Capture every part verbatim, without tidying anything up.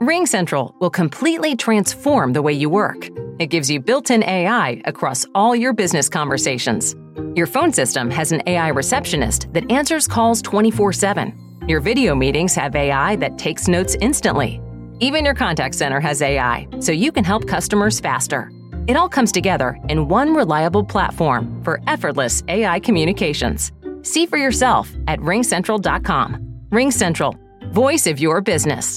RingCentral will completely transform the way you work. It gives you built-in A I across all your business conversations. Your phone system has an A I receptionist that answers calls twenty-four seven. Your video meetings have A I that takes notes instantly. Even your contact center has A I, so you can help customers faster. It all comes together in one reliable platform for effortless A I communications. See for yourself at ring central dot com. RingCentral, voice of your business.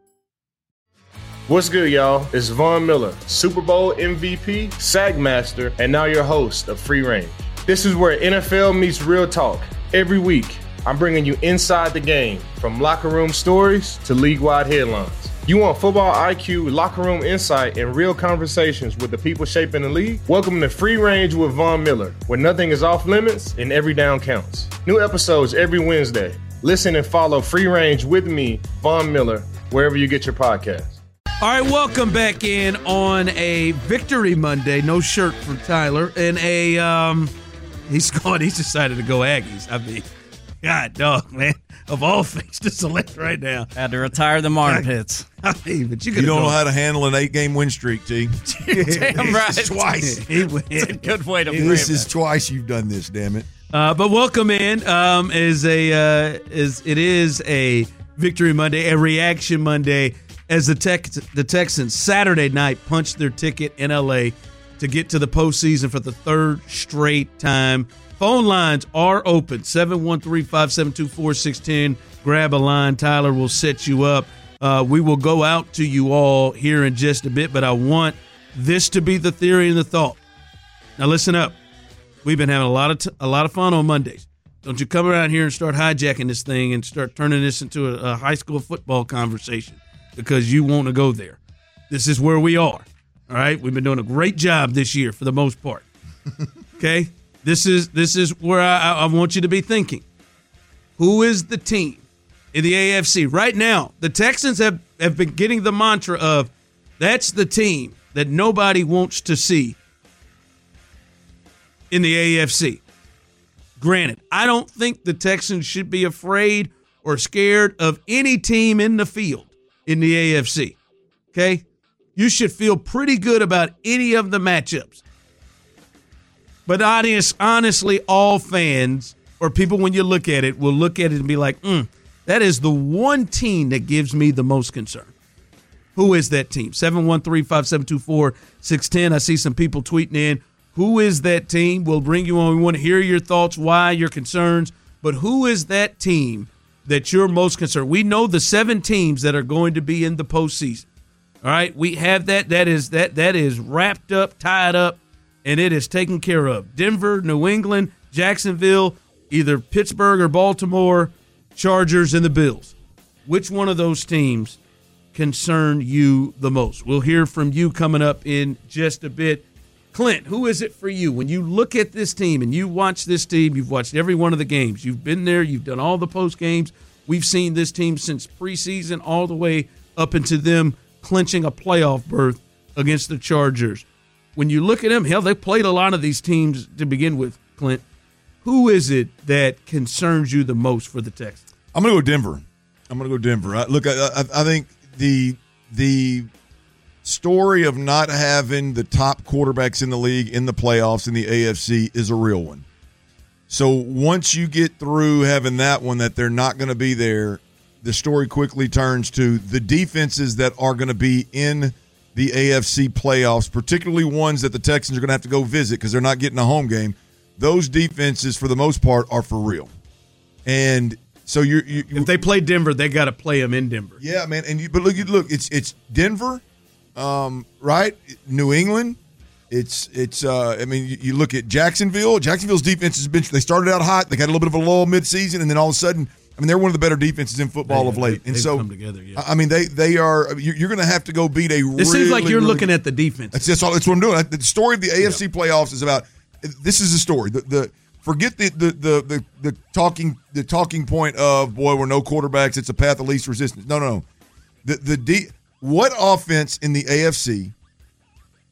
What's good, y'all? It's Von Miller, Super Bowl M V P, SAG Master, and now your host of Free Range. This is where N F L meets real talk. Every week, I'm bringing you inside the game, from locker room stories to league-wide headlines. You want football I Q, locker room insight, and real conversations with the people shaping the league? Welcome to Free Range with Von Miller, where nothing is off limits and every down counts. New episodes every Wednesday. Listen and follow Free Range with me, Von Miller, wherever you get your podcasts. All right, welcome back in on a Victory Monday. No shirt from Tyler. And a, um, he's going, he's decided to go Aggies. I mean, God, dog, man. Of all things to select right now. Had to retire the Marpits. I mean, but you, you don't go. know how to handle an eight-game win streak, T. Damn right. This is twice. He went. It's a good way to This frame is it. twice you've done this, damn it. Uh, but welcome in. Um, is a uh, is it is a Victory Monday, a reaction Monday, as the Tex the Texans Saturday night punched their ticket in L A to get to the postseason for the third straight time. Phone lines are open, seven one three, five seven two, four six one zero. Grab a line. Tyler will set you up. Uh, we will go out to you all here in just a bit, but I want this to be the theory and the thought. Now listen up. We've been having a lot of t- a lot of fun on Mondays. Don't you come around here and start hijacking this thing and start turning this into a, a high school football conversation because you want to go there. This is where we are. All right? We've been doing a great job this year for the most part. Okay? This is this is where I, I want you to be thinking. Who is the team in the A F C? Right now, the Texans have, have been getting the mantra of that's the team that nobody wants to see in the A F C. Granted, I don't think the Texans should be afraid or scared of any team in the field in the A F C. Okay? You should feel pretty good about any of the matchups. But honest, honestly, all fans or people, when you look at it, will look at it and be like, mm, that is the one team that gives me the most concern. Who is that team? seven one three, five seven two, four six one zero. I see some people tweeting in. Who is that team? We'll bring you on. We want to hear your thoughts, why, your concerns. But who is that team that you're most concerned? We know the seven teams that are going to be in the postseason. All right? We have that. That is that that is wrapped up, tied up, and it is taken care of. Denver, New England, Jacksonville, either Pittsburgh or Baltimore, Chargers, and the Bills. Which one of those teams concern you the most? We'll hear from you coming up in just a bit. Clint, who is it for you? When you look at this team and you watch this team, you've watched every one of the games. You've been there. You've done all the post games. We've seen this team since preseason all the way up into them clinching a playoff berth against the Chargers. When you look at them, hell, they played a lot of these teams to begin with, Clint. Who is it that concerns you the most for the Texans? I'm going to go Denver. I'm going to go Denver. I, look, I, I, I think the the story of not having the top quarterbacks in the league in the playoffs in the A F C is a real one. So once you get through having that one that they're not going to be there, the story quickly turns to the defenses that are going to be in the A F C playoffs, particularly ones that the Texans are going to have to go visit because they're not getting a home game. Those defenses, for the most part, are for real. And so you're, you if they play Denver, they got to play them in Denver. Yeah, man. And you, but look, look, it's it's Denver, um, right? New England. It's it's. Uh, I mean, you, you look at Jacksonville. Jacksonville's defense has been. They started out hot. They got a little bit of a lull midseason, and then all of a sudden, I mean, they're one of the better defenses in football they, of late. They, and so, come together, yeah. I mean, they they are. You're, you're going to have to go beat a. It really, seems like you're really, looking at the defense. That's, that's all. That's what I'm doing. The story of the A F C yeah. playoffs is about. This is the story. The the forget the the the the, the talking the talking point of boy, we're no quarterbacks. It's a path of least resistance. No, no, no. The the D, what offense in the A F C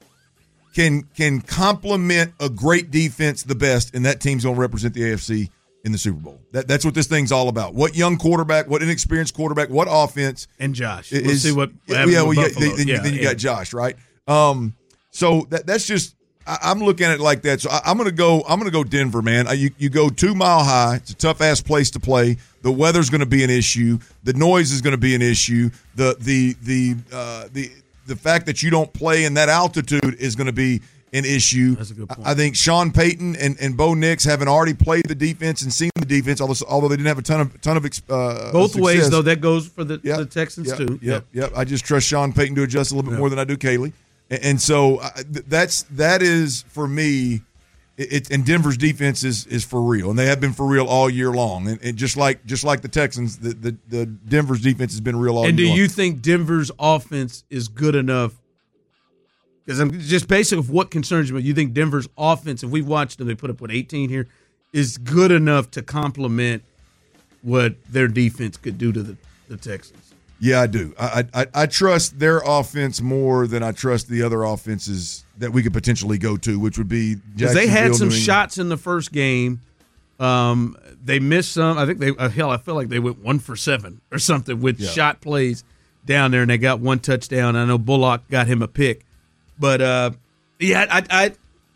can can complement a great defense the best, and that team's going to represent the A F C in the Super Bowl. That, that's what this thing's all about. What young quarterback, what inexperienced quarterback, what offense. And Josh. Is, we'll see what yeah, well, with yeah, Buffalo. then, yeah, then you yeah. got Josh, right? Um, so that, that's just I, I'm looking at it like that. So I, I'm gonna go. I'm gonna go Denver, man. I, you you go two mile high. It's a tough ass place to play. The weather's going to be an issue. The noise is going to be an issue. The the the uh, the the fact that you don't play in that altitude is going to be an issue. That's a good point. I think Sean Payton and, and Bo Nix haven't already played the defense and seen the defense, although although they didn't have a ton of ton of uh, Both success. ways, though, that goes for the, Yep, the Texans, yep, too. Yep, yep. I just trust Sean Payton to adjust a little bit Yep. more than I do Kaylee. And, and so uh, th- that's that is, for me, it, it, and Denver's defense is is for real. And they have been for real all year long. And, and just like just like the Texans, the, the, the Denver's defense has been real all And do year long. you think Denver's offense is good enough? Because I'm just basic of what concerns me. You think Denver's offense, if we've watched them, they put up, what, eighteen here, is good enough to complement what their defense could do to the, the Texans? Yeah, I do. I, I I trust their offense more than I trust the other offenses that we could potentially go to, which would be Because they had Jacksonville, some New England. shots in the first game. Um, they missed some. I think they, uh, hell, I feel like they went one for seven or something with Yeah. shot plays down there, and they got one touchdown. I know Bullock got him a pick. But, uh, yeah, I, I,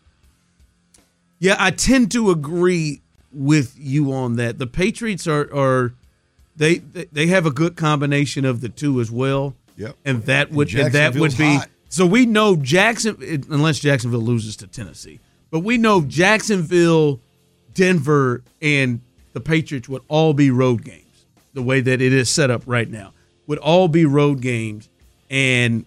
yeah, I tend to agree with you on that. The Patriots are, are they they have a good combination of the two as well. Yep. And that would And and that would Jacksonville's be hot. so we know Jackson, unless Jacksonville loses to Tennessee, but we know Jacksonville, Denver, and the Patriots would all be road games. The way that it is set up right now would all be road games, and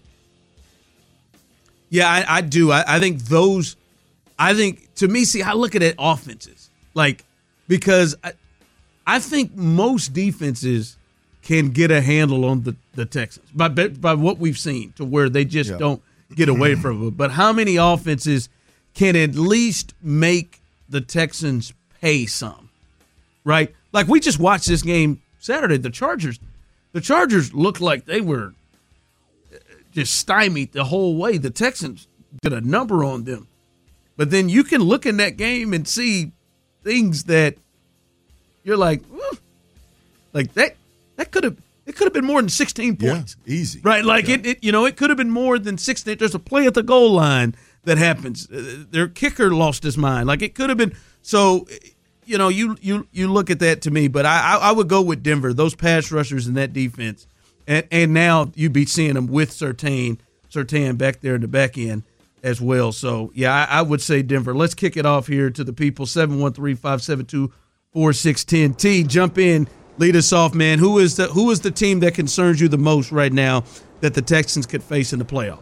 yeah, I, I do. I, I think those. I think to me, see, I look at it offenses like because I, I think most defenses can get a handle on the, the Texans by by what we've seen to where they just Yeah. don't get away from it. But how many offenses can at least make the Texans pay some? Right? Like we just watched this game Saturday. The Chargers, the Chargers looked like they were just stymied the whole way. The Texans did a number on them. But then you can look in that game and see things that you're like, "Well, like that that could have it could have been more than sixteen points. Yeah, easy. Right? Like Yeah. it, it you know, it could have been more than sixteen. There's a play at the goal line that happens. Uh, their kicker lost his mind. Like it could have been so you know, you you you look at that to me, but I I, I would go with Denver. Those pass rushers in that defense. And and now you'd be seeing them with Surtain, Surtain back there in the back end as well. So, yeah, I, I would say Denver. Let's kick it off here to the people, seven one three, five seven two, four six one zero. T, jump in, lead us off, man. Who is the who is the team that concerns you the most right now that the Texans could face in the playoff?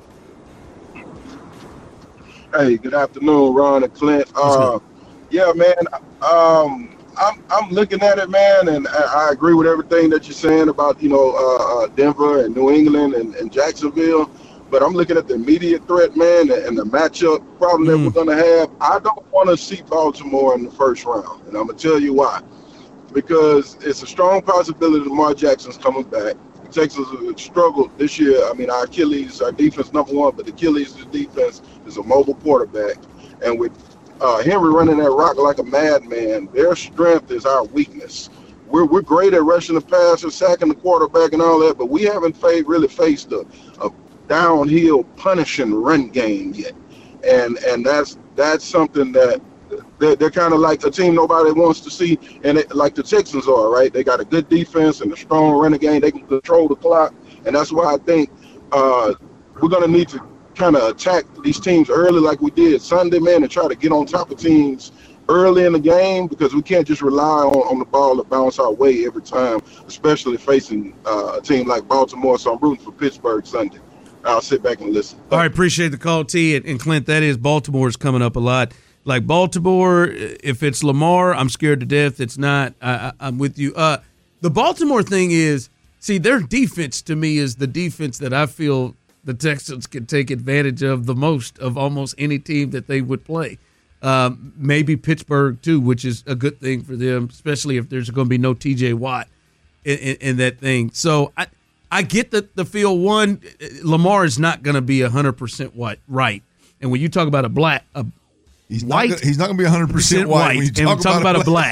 Hey, good afternoon, Ron and Clint. Uh, yeah, man, um, I'm I'm looking at it, man, and I, I agree with everything that you're saying about, you know, uh, uh, Denver and New England and, and Jacksonville. But I'm looking at the immediate threat, man, and, and the matchup problem that Mm. we're going to have. I don't want to see Baltimore in the first round, and I'm going to tell you why. Because it's a strong possibility Lamar Jackson's coming back. Texas has struggled this year. I mean, our Achilles, our defense number one, but the Achilles of the defense is a mobile quarterback. And with uh, Henry running that rock like a madman, their strength is our weakness. We're we're great at rushing the passer, sacking the quarterback, and all that, but we haven't fa- really faced a, a downhill punishing run game yet. And and that's that's something that they're, they're kind of like a team nobody wants to see, and it, like the Texans are, right? They got a good defense and a strong running game. They can control the clock, and that's why I think uh, we're going to need to kind of attack these teams early like we did Sunday, man, and try to get on top of teams early in the game, because we can't just rely on, on the ball to bounce our way every time, especially facing uh, a team like Baltimore. So I'm rooting for Pittsburgh Sunday. I'll sit back and listen. All right, appreciate the call, T. And, and Clint, that is Baltimore's coming up a lot. Like Baltimore, if it's Lamar, I'm scared to death. It's not. I, I, I'm with you. Uh, the Baltimore thing is, see, their defense to me is the defense that I feel the Texans can take advantage of the most of almost any team that they would play. Um, maybe Pittsburgh too, which is a good thing for them, especially if there's going to be no T J Watt in, in, in that thing. So I, I get the the feel. One, Lamar is not going to be a hundred percent white, right? And when you talk about a black, a He's white, not. Gonna, he's not going to be one hundred percent white, white. When you and talk, we talk about, about a black.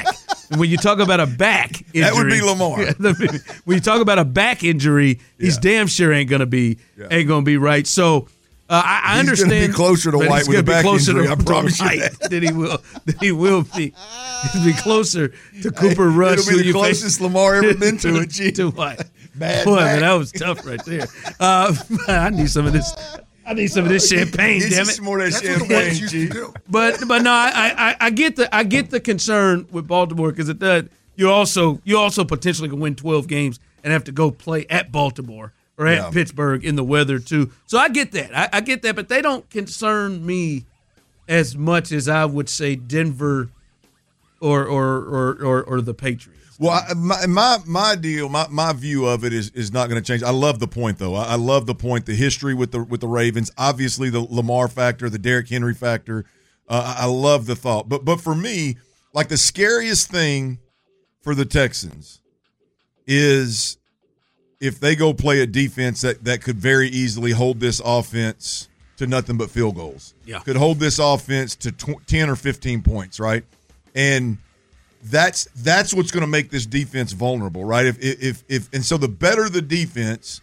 And when you talk about a back injury, that would be Lamar. When you talk about a back injury, he's Yeah. damn sure ain't gonna be Yeah. ain't gonna be right. So uh, I, I He's understand. gonna be closer to but White he's with a gonna be back closer injury, to- I promise you White that. than he will than he will be. He'll be closer to Cooper Rush. It'll be who the you closest face- Lamar ever been to it, G. to White. Bad Boy, back. man, that was tough right there. Uh, I need some of this. I need some of this champagne. Get Damn you it. some more of that That's what the champagne, Whites used G. to do. But but no, I, I I get the I get the concern with Baltimore because it does. You also you also potentially can win twelve games and have to go play at Baltimore or at Yeah. Pittsburgh in the weather too. So I get that. I, I get that, but they don't concern me as much as I would say Denver or or or or, or the Patriots. Well, I, my, my my deal, my, my view of it is is not going to change. I love the point, though. I, I love the point, the history with the with the Ravens. Obviously, the Lamar factor, the Derrick Henry factor. Uh, I I love the thought, but but for me, like the scariest thing for the Texans is if they go play a defense that that could very easily hold this offense to nothing but field goals. Yeah. Could hold this offense to tw- ten or fifteen points, right? And That's that's what's going to make this defense vulnerable, right? If if if and so the better the defense,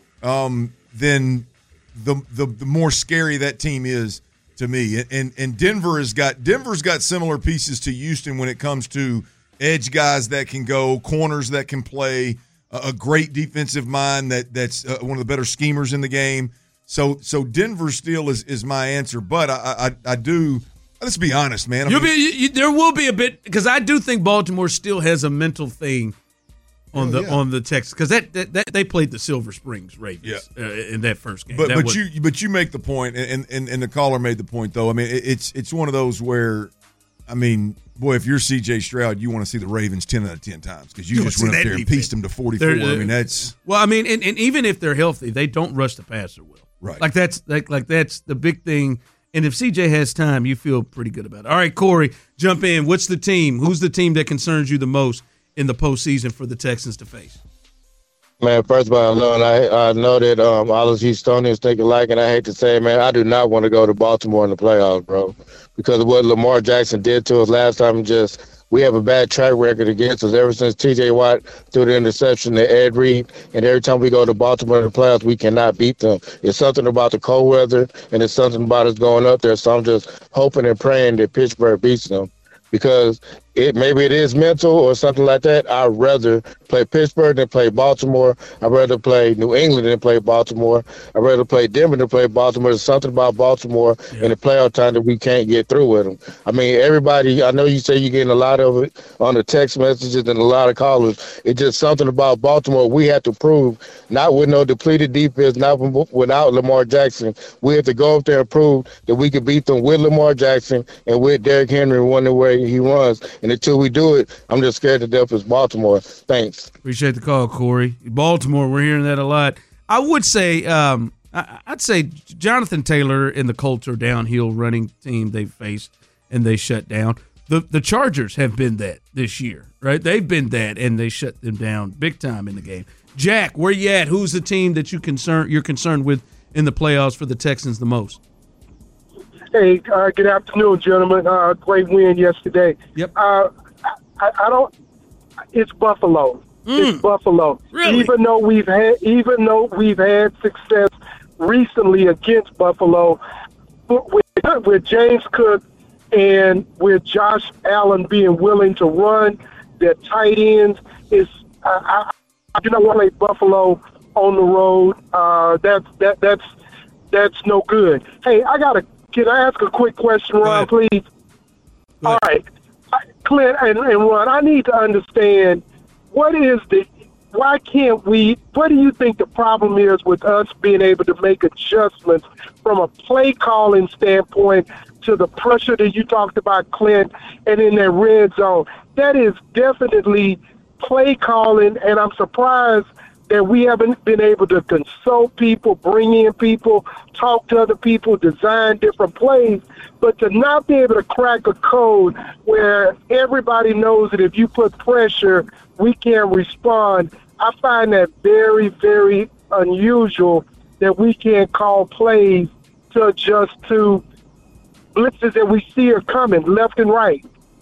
um, then the, the the more scary that team is to me. And and Denver has got Denver's got similar pieces to Houston when it comes to edge guys that can go, corners that can play, a, a great defensive mind that that's uh, one of the better schemers in the game. So so Denver still is is my answer, but I I, I do. Let's be honest, man. I You'll mean, be, you, you, there will be a bit because I do think Baltimore still has a mental thing on Oh, the yeah. on the Texans because that, that, that they played the Silver Springs Ravens Yeah. uh, in that first game. But That but was- you but you make the point, and, and and the caller made the point though. I mean, it, it's it's one of those where, I mean, boy, if you're C J Stroud, you want to see the Ravens ten out of ten times because you, You just wanna went see up that there and defense. pieced them to forty-four. They're, I uh, mean, that's well, I mean, and, and even if they're healthy, they don't rush the passer well. Right. Like that's like like that's the big thing. And if C J has time, you feel pretty good about it. All right, Corey, jump in. What's the team? Who's the team that concerns you the most in the postseason for the Texans to face? Man, first of all, Lon, I, I know that um, all of Houstonians think alike, and I hate to say it, man, I do not want to go to Baltimore in the playoffs, bro, because of what Lamar Jackson did to us last time. Just we have a bad track record against us ever since T J Watt threw the interception to Ed Reed, and every time we go to Baltimore in the playoffs, we cannot beat them. It's something about the cold weather, and it's something about us going up there, so I'm just hoping and praying that Pittsburgh beats them. Because it maybe it is mental or something like that. I'd rather play Pittsburgh than play Baltimore. I'd rather play New England than play Baltimore. I'd rather play Denver than play Baltimore. There's something about Baltimore Yeah. in the playoff time that we can't get through with them. I mean, everybody, I know you say you're getting a lot of it on the text messages and a lot of callers. It's just something about Baltimore we have to prove, not with no depleted defense, not without Lamar Jackson. We have to go up there and prove that we can beat them with Lamar Jackson and with Derrick Henry running the way he runs. And until we do it, I'm just scared to death as Baltimore. Thanks. Appreciate the call, Corey. Baltimore, we're hearing that a lot. I would say, um, I, I'd say Jonathan Taylor and the Colts are downhill running team they faced and they shut down. The the Chargers have been that this year, right? They've been that and they shut them down big time in the game. Jack, where you at? Who's the team that you concern you're concerned with in the playoffs for the Texans the most? Hey, uh, good afternoon, gentlemen. Uh, great win yesterday. Yep. Uh, I, I don't. It's Buffalo. It's Buffalo. Really? Even though we've had, even though we've had success recently against Buffalo, with, with James Cook and with Josh Allen being willing to run their tight ends, is I, I, I do not want to play Buffalo on the road. Uh, that's that that's that's no good. Hey, I got a. Can I ask a quick question, Ron, Go ahead. please? Go All ahead. right. Clint and, and Ron, I need to understand what is the, why can't we, what do you think the problem is with us being able to make adjustments from a play calling standpoint to the pressure that you talked about, Clint, and in that red zone? That is definitely play calling, and I'm surprised that we haven't been able to consult people, bring in people, talk to other people, design different plays, but to not be able to crack a code where everybody knows that if you put pressure, we can respond. I find that very, very unusual that we can't call plays to adjust to blitzes that we see are coming left and right.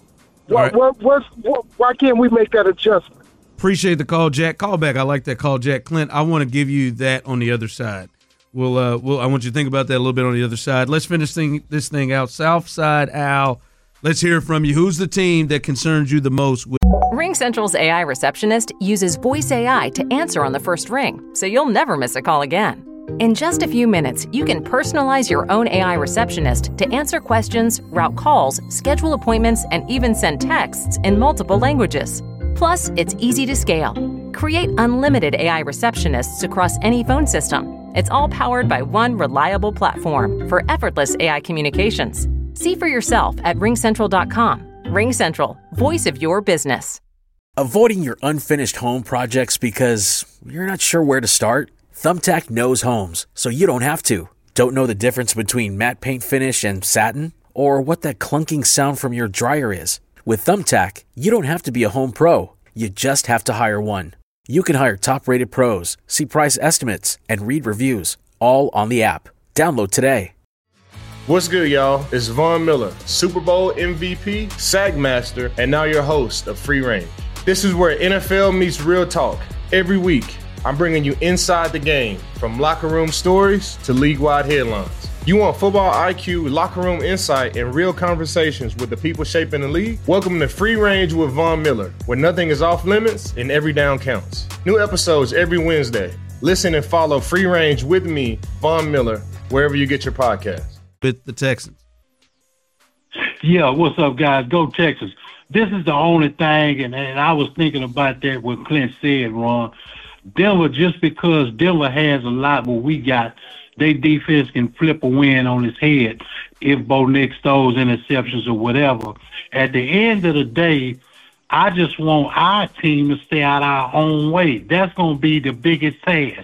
What, right. what, what's, what, why can't we make that adjustment? Appreciate the call, Jack. Call back. I like that call, Jack. Clint, I want to give you that on the other side. We'll, uh, we'll, I want you to think about that a little bit on the other side. Let's finish thing, this thing out. Southside Al, let's hear from you. Who's the team that concerns you the most? With- RingCentral's A I receptionist uses voice A I to answer on the first ring, so you'll never miss a call again. In just a few minutes, you can personalize your own A I receptionist to answer questions, route calls, schedule appointments, and even send texts in multiple languages. Plus, it's easy to scale. Create unlimited A I receptionists across any phone system. It's all powered by one reliable platform for effortless A I communications. See for yourself at ring central dot com. RingCentral, voice of your business. Avoiding your unfinished home projects because you're not sure where to start? Thumbtack knows homes, so you don't have to. Don't know the difference between matte paint finish and satin? Or what that clunking sound from your dryer is? With Thumbtack, you don't have to be a home pro. You just have to hire one. You can hire top-rated pros, see price estimates, and read reviews, all on the app. Download today. What's good, y'all? It's Von Miller, Super Bowl M V P, SAG Master, and now your host of Free Range. This is where N F L meets real talk. Every week, I'm bringing you inside the game, from locker room stories to league-wide headlines. You want football I Q, locker room insight, and real conversations with the people shaping the league? Welcome to Free Range with Von Miller, where nothing is off limits and every down counts. New episodes every Wednesday. Listen and follow Free Range with me, Von Miller, wherever you get your podcasts. with the Texans. Yeah, what's up, guys? Go Texans. This is the only thing, and, and I was thinking about that, what Clint said, Ron. Denver, just because Denver has a lot what we got, their defense can flip a win on its head if Bo Nix throws interceptions or whatever. At the end of the day, I just want our team to stay out our own way. That's going to be the biggest task.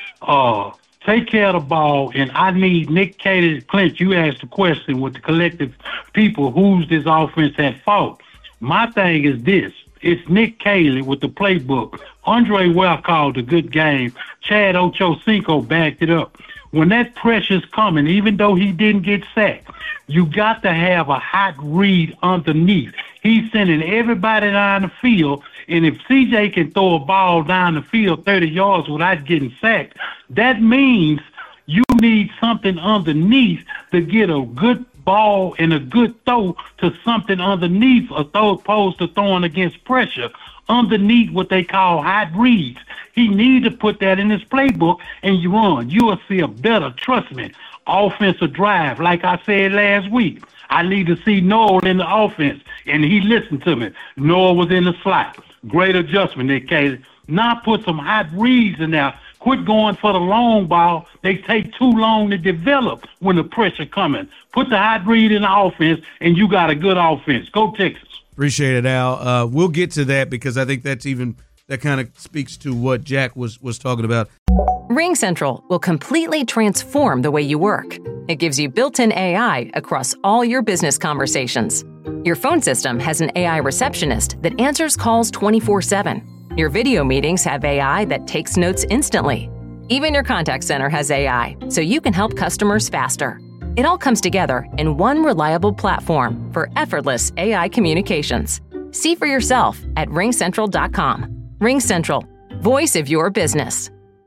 Uh, take care of the ball, and I need Nick Caley. Clint, you asked the question with the collective people, who's this offense at fault? My thing is this. It's Nick Caley with the playbook. Andre Well called a good game. Chad Ochocinco backed it up. When that pressure's coming, even though he didn't get sacked, you got to have a hot read underneath. He's sending everybody down the field, and if C J can throw a ball down the field thirty yards without getting sacked, that means you need something underneath to get a good ball and a good throw to something underneath, as opposed to throwing against pressure. Underneath what they call hot reads. He needs to put that in his playbook, and you run. You will see a better, trust me, offensive drive. Like I said last week, I need to see Noah in the offense, and he listened to me. Noah was in the slot. Great adjustment, Nick Caley. Now put some hot reads in there. Quit going for the long ball. They take too long to develop when the pressure coming. Put the hot read in the offense, and you got a good offense. Go Texas. Appreciate it, Al. Uh, we'll get to that because I think that's even that kind of speaks to what Jack was was talking about. RingCentral will completely transform the way you work. It gives you built-in A I across all your business conversations. Your phone system has an A I receptionist that answers calls twenty-four seven. Your video meetings have A I that takes notes instantly. Even your contact center has A I, so you can help customers faster. It all comes together in one reliable platform for effortless A I communications. See for yourself at ring central dot com. RingCentral, voice of your business.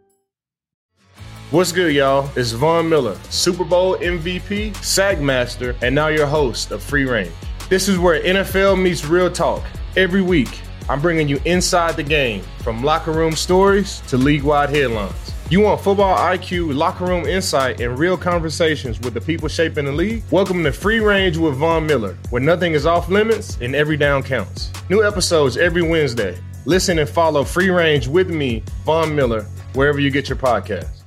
What's good, y'all? It's Von Miller, Super Bowl M V P, SAG Master, and now your host of Free Range. This is where N F L meets real talk. Every week, I'm bringing you inside the game, from locker room stories to league-wide headlines. You want football I Q, locker room insight, and real conversations with the people shaping the league? Welcome to Free Range with Von Miller, where nothing is off limits and every down counts. New episodes every Wednesday. Listen and follow Free Range with me, Von Miller, wherever you get your podcasts.